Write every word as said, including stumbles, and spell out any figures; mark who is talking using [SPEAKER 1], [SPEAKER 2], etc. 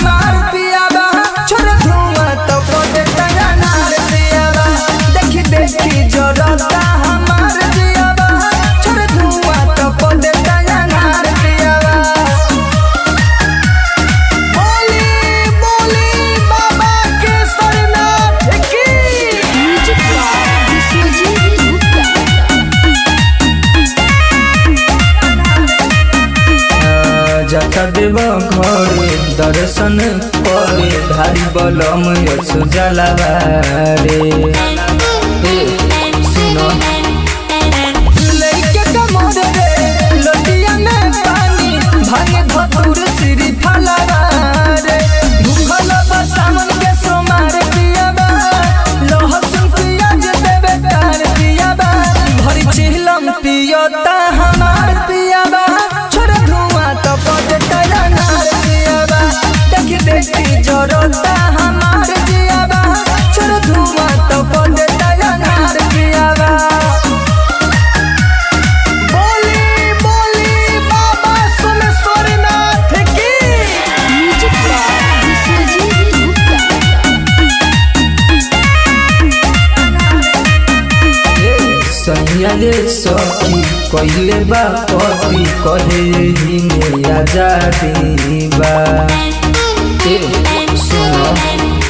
[SPEAKER 1] हमार पियाबा छोड़ धुआं तो पदे तैयार पियाबा देखी देखी जरता हमार पियाबा छोड़ धुआं तो पदे तैयार पियाबा। बोली बोली बाबा के सरनाथ की जता देव घरे दर्शन करे धारी बलम यशु जलावारे सुनो लइके कमर रे लटिया में पानी भागे धतुर सिरी फलावारे भूखल बसावन के सोमार पियाबा लहसुन पियाज देवे तार पियाबा भरी चिलम पियता हमार पियाबा छोड़ धुआं तो पदे तैयार पियाबा देखी देखी जरता हमार जियाबा छोड़ धुआं तो पदे तैयार पियाबा। बोली बोली बाबा सोमेश्वरनाथ की सैया रे सखी कइले बा पति कहे ही में आजादी बा। सुनो